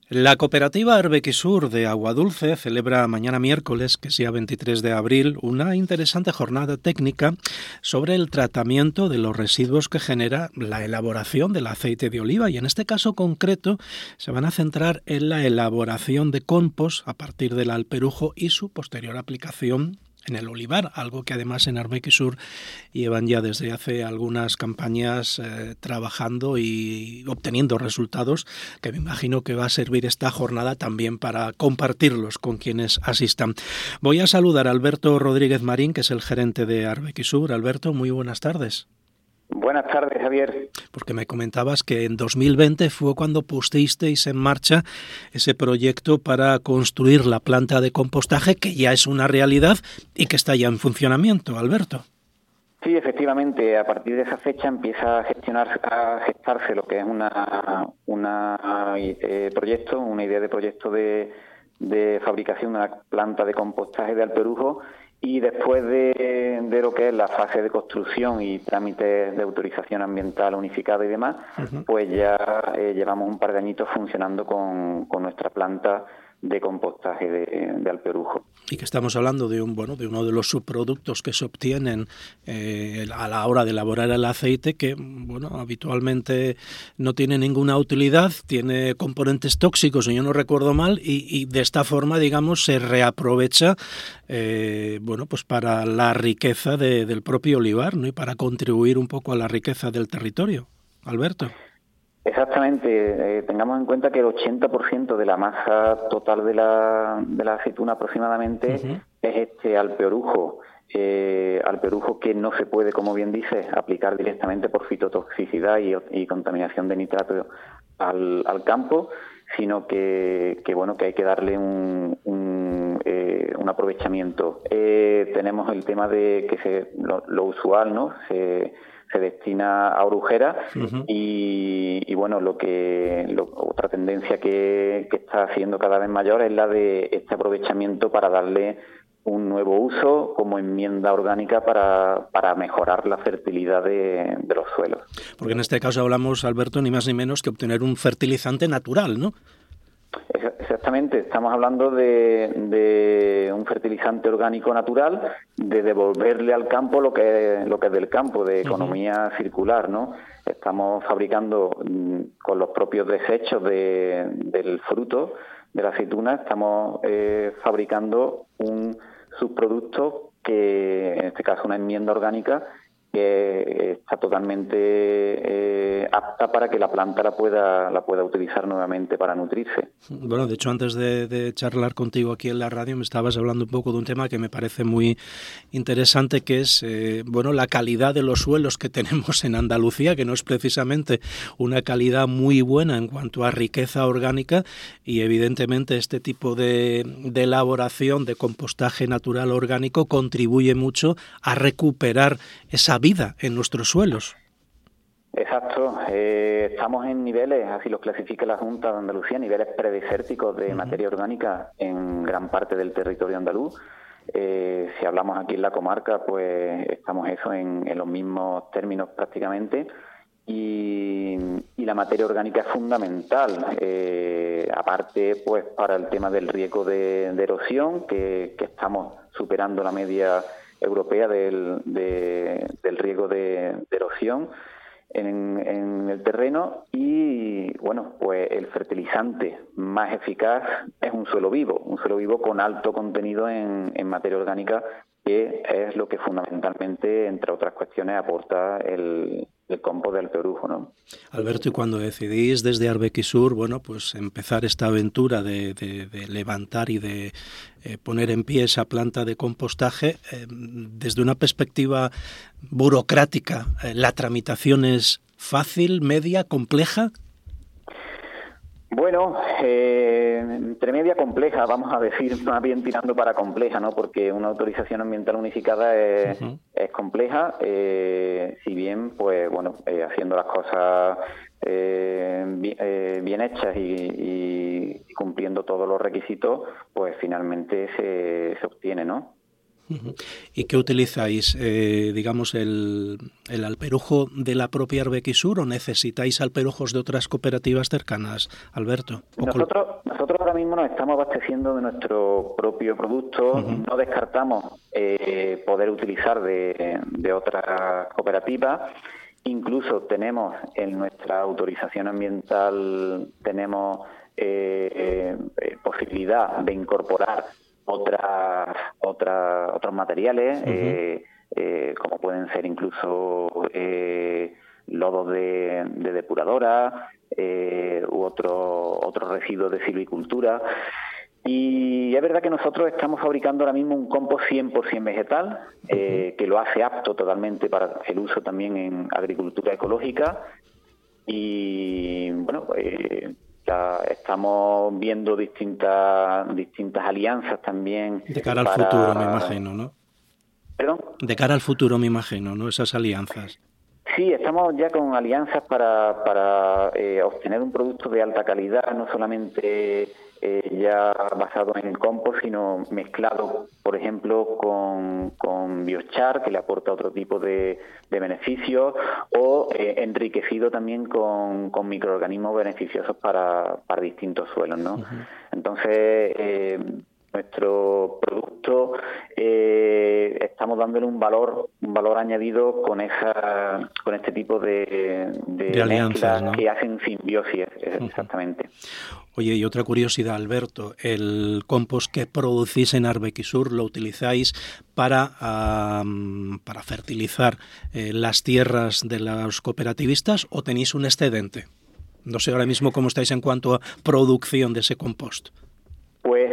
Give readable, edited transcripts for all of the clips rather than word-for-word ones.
La cooperativa Arbequisur de Aguadulce celebra mañana miércoles, que sea 23 de abril, una interesante jornada técnica sobre el tratamiento de los residuos que genera la elaboración del aceite de oliva, y en este caso concreto se van a centrar en la elaboración de compost a partir del alperujo y su posterior aplicación en el olivar, algo que además en Arbequisur llevan ya desde hace algunas campañas trabajando y obteniendo resultados que me imagino que va a servir esta jornada también para compartirlos con quienes asistan. Voy a saludar a Alberto Rodríguez Marín, que es el gerente de Arbequisur. Alberto, muy buenas tardes. Buenas tardes, Javier. Porque me comentabas que en 2020 fue cuando pusisteis en marcha ese proyecto para construir la planta de compostaje, que ya es una realidad y que está ya en funcionamiento, Alberto. Sí, efectivamente, a partir de esa fecha empieza a gestarse lo que es una idea de proyecto de fabricación de una planta de compostaje de alperujo. Y después de lo que es la fase de construcción y trámites de autorización ambiental unificada y demás, pues ya llevamos un par de añitos funcionando con nuestra planta de compostaje de alperujo. Y que estamos hablando de uno de los subproductos que se obtienen a la hora de elaborar el aceite, que habitualmente no tiene ninguna utilidad, tiene componentes tóxicos, si yo no recuerdo mal, y de esta forma, digamos, se reaprovecha pues para la riqueza del propio olivar, ¿no? Y para contribuir un poco a la riqueza del territorio. Alberto. Exactamente, tengamos en cuenta que el 80% de la masa total de la aceituna aproximadamente es este alperujo que no se puede, como bien dices, aplicar directamente por fitotoxicidad y contaminación de nitrato al campo, sino que hay que darle un aprovechamiento. Tenemos el tema de que lo usual, ¿no? Se destina a orujera y otra tendencia que está haciendo cada vez mayor es la de este aprovechamiento para darle un nuevo uso como enmienda orgánica para mejorar la fertilidad de los suelos. Porque en este caso hablamos, Alberto, ni más ni menos que obtener un fertilizante natural, ¿no? Exactamente, estamos hablando de un fertilizante orgánico natural, de devolverle al campo lo que es del campo, de economía circular, ¿no? Estamos fabricando con los propios desechos del fruto de la aceituna, estamos fabricando un subproducto que, en este caso, una enmienda orgánica que está totalmente apta para que la planta la pueda utilizar nuevamente para nutrirse. Bueno, de hecho, antes de charlar contigo aquí en la radio me estabas hablando un poco de un tema que me parece muy interesante, que es la calidad de los suelos que tenemos en Andalucía, que no es precisamente una calidad muy buena en cuanto a riqueza orgánica, y evidentemente este tipo de elaboración de compostaje natural orgánico contribuye mucho a recuperar esa vida en nuestros suelos. Exacto, estamos en niveles, así los clasifica la Junta de Andalucía, niveles predesérticos de materia orgánica en gran parte del territorio andaluz. Si hablamos aquí en la comarca, pues estamos en los mismos términos prácticamente, y la materia orgánica es fundamental, aparte pues para el tema del riesgo de erosión, que estamos superando la media europea del riesgo de erosión en el terreno, y pues el fertilizante más eficaz es un suelo vivo con alto contenido en materia orgánica, que es lo que fundamentalmente, entre otras cuestiones, aporta el compost de alperujo, ¿no? Alberto, y cuando decidís desde Arbequisur, pues empezar esta aventura de levantar y de poner en pie esa planta de compostaje, desde una perspectiva burocrática, ¿la tramitación es fácil, media, compleja? Bueno, entre media compleja, vamos a decir, más bien tirando para compleja, ¿no? Porque una autorización ambiental unificada es compleja, si bien, pues haciendo las cosas bien hechas y cumpliendo todos los requisitos, pues finalmente se obtiene, ¿no? Uh-huh. ¿Y qué utilizáis? Digamos, el alperujo de la propia Arbequisur o necesitáis alperujos de otras cooperativas cercanas, Alberto? Nosotros ahora mismo nos estamos abasteciendo de nuestro propio producto. Uh-huh. No descartamos poder utilizar de otras cooperativas. Incluso tenemos en nuestra autorización ambiental posibilidad de incorporar otros materiales, uh-huh. Como pueden ser incluso lodos de depuradora u otros residuos de silvicultura. Y es verdad que nosotros estamos fabricando ahora mismo un compost 100% vegetal, que lo hace apto totalmente para el uso también en agricultura ecológica. Y bueno, estamos viendo distintas alianzas también. De cara al futuro, me imagino, ¿no? ¿Perdón? De cara al futuro, me imagino, ¿no? Esas alianzas. Sí, estamos ya con alianzas para obtener un producto de alta calidad, no solamente ya basado en el compost, sino mezclado, por ejemplo, con biochar, que le aporta otro tipo de beneficios, o enriquecido también con microorganismos beneficiosos para distintos suelos, ¿no? Uh-huh. Entonces, nuestro producto estamos dándole un valor añadido con este tipo de alianzas, ¿no? Que hacen simbiosis, exactamente. Oye, y otra curiosidad, Alberto, ¿el compost que producís en Arbequisur lo utilizáis para fertilizar las tierras de los cooperativistas o tenéis un excedente? No sé ahora mismo cómo estáis en cuanto a producción de ese compost. Pues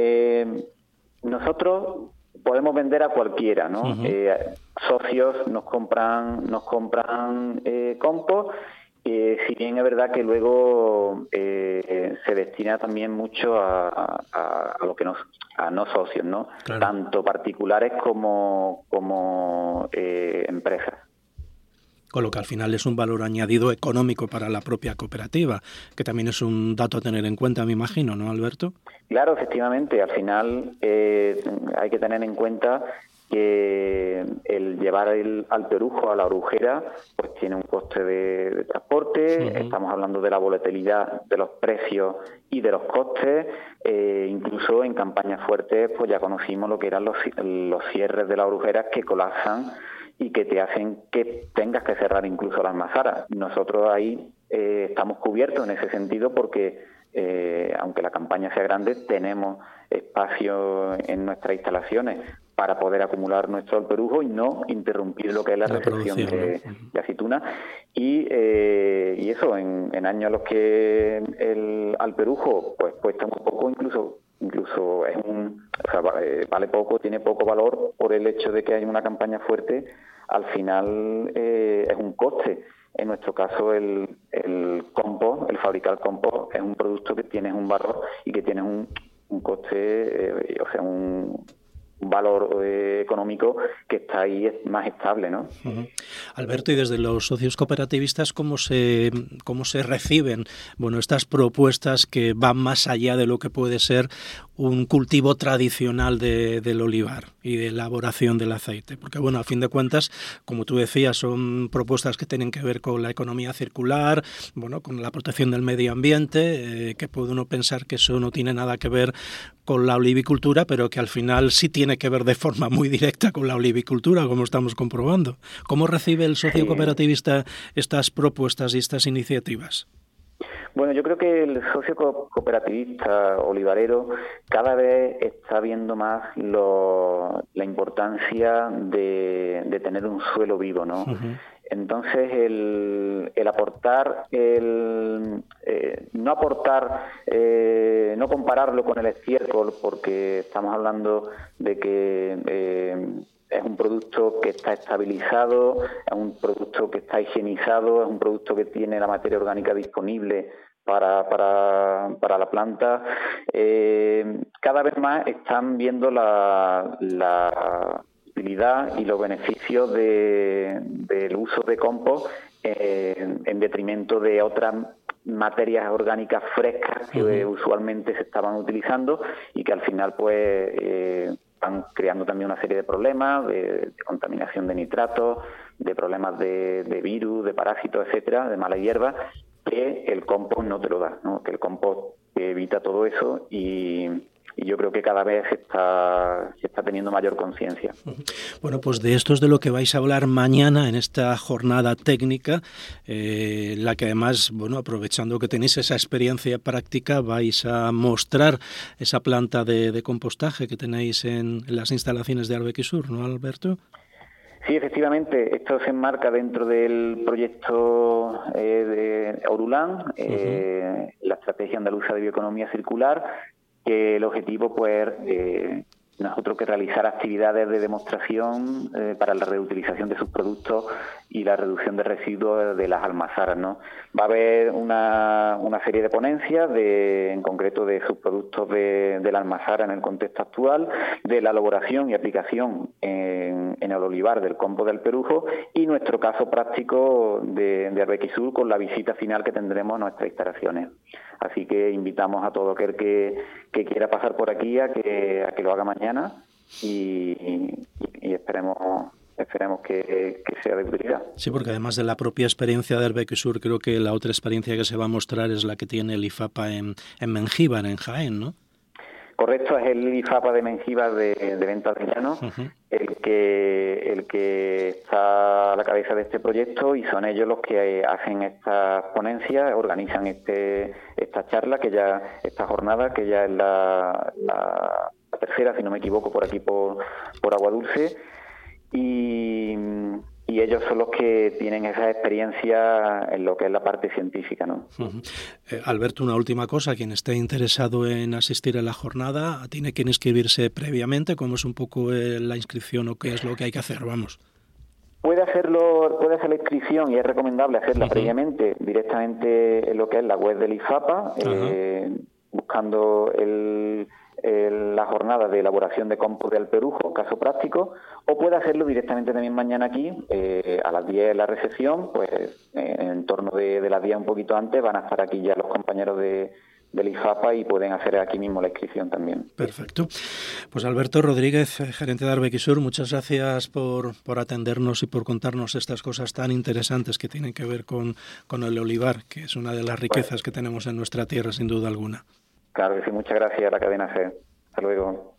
nosotros podemos vender a cualquiera, ¿no? Uh-huh. Socios nos compran compost, si bien es verdad que luego se destina también mucho a lo que no socios, ¿no? Claro. Tanto particulares como empresas. Con lo que al final es un valor añadido económico para la propia cooperativa, que también es un dato a tener en cuenta, me imagino, ¿no, Alberto? Claro, efectivamente. Al final hay que tener en cuenta que el llevar el alperujo a la orujera pues tiene un coste de transporte. Uh-huh. Estamos hablando de la volatilidad de los precios y de los costes. Incluso en campañas fuertes pues ya conocimos lo que eran los cierres de las orujeras que colapsan y que te hacen que tengas que cerrar incluso las mazaras. Nosotros ahí estamos cubiertos en ese sentido porque, aunque la campaña sea grande, tenemos espacio en nuestras instalaciones para poder acumular nuestro alperujo y no interrumpir lo que es la recepción de aceituna. Y eso, en años en los que el alperujo pues cuesta muy poco, incluso es vale poco, tiene poco valor por el hecho de que hay una campaña fuerte, al final es un coste. En nuestro caso el compost, el fabricar compost, es un producto que tiene un valor y que tiene un coste, un valor económico que está ahí más estable, ¿no? Uh-huh. Alberto, y desde los socios cooperativistas, ¿cómo se reciben estas propuestas que van más allá de lo que puede ser un cultivo tradicional del olivar y de elaboración del aceite? Porque, a fin de cuentas, como tú decías, son propuestas que tienen que ver con la economía circular, con la protección del medio ambiente, que puede uno pensar que eso no tiene nada que ver con la olivicultura, pero que al final sí tiene que ver de forma muy directa con la olivicultura, como estamos comprobando. ¿Cómo recibe el socio cooperativista estas propuestas y estas iniciativas? Bueno, yo creo que el socio cooperativista olivarero cada vez está viendo más la importancia de tener un suelo vivo, ¿no? Uh-huh. Entonces, el aportar, no compararlo con el estiércol, porque estamos hablando de que es un producto que está estabilizado, es un producto que está higienizado, es un producto que tiene la materia orgánica disponible para la planta. Cada vez más están viendo la utilidad y los beneficios del uso de compost en detrimento de otras materias orgánicas frescas que usualmente se estaban utilizando y que al final están creando también una serie de problemas de contaminación de nitratos, de problemas de virus, de parásitos, etcétera, de mala hierba, que el compost no te lo da, ¿no? Que el compost evita todo eso y yo creo que cada vez se está teniendo mayor conciencia. Bueno, pues de esto es de lo que vais a hablar mañana en esta jornada técnica, la que además, bueno, aprovechando que tenéis esa experiencia práctica, vais a mostrar esa planta de compostaje que tenéis en las instalaciones de Arbequisur, ¿no, Alberto? Sí, efectivamente, esto se enmarca dentro del proyecto de Orulán, la Estrategia Andaluza de Bioeconomía Circular, que el objetivo pues nosotros que realizar actividades de demostración para la reutilización de sus productos y la reducción de residuos de las almazaras, ¿no? Va a haber una serie de ponencias, en concreto de subproductos de la almazara en el contexto actual, de la elaboración y aplicación en el olivar del compost del Perujo y nuestro caso práctico de Arbequisur con la visita final que tendremos a nuestras instalaciones. Así que invitamos a todo aquel que quiera pasar por aquí a que lo haga mañana y esperemos que sea de utilidad. Sí, porque además de la propia experiencia de Arbequisur, creo que la otra experiencia que se va a mostrar es la que tiene el IFAPA en Mengíbar, en Jaén, ¿no? Correcto, es el IFAPA de Mengíbar de Ventas de Llano, el que está a la cabeza de este proyecto y son ellos los que hacen estas ponencias, organizan esta charla, esta jornada, que ya es la tercera, si no me equivoco, por aquí por Aguadulce, y ellos son los que tienen esa experiencia en lo que es la parte científica, ¿no? Alberto, una última cosa, quien esté interesado en asistir a la jornada, tiene que inscribirse previamente. ¿Cómo es un poco la inscripción o qué es lo que hay que hacer? Vamos. Puede hacer la inscripción y es recomendable hacerla previamente directamente en lo que es la web del IFAPA, buscando la jornada de elaboración de compost del Perujo, caso práctico, o puede hacerlo directamente también mañana aquí, a las 10 la recepción, pues en torno de las 10 un poquito antes van a estar aquí ya los compañeros del IFAPA y pueden hacer aquí mismo la inscripción también. Perfecto. Pues Alberto Rodríguez, gerente de Arbequisur, muchas gracias por atendernos y por contarnos estas cosas tan interesantes que tienen que ver con el olivar, que es una de las riquezas que tenemos en nuestra tierra, sin duda alguna. Claro que sí, muchas gracias a la cadena C. Hasta luego.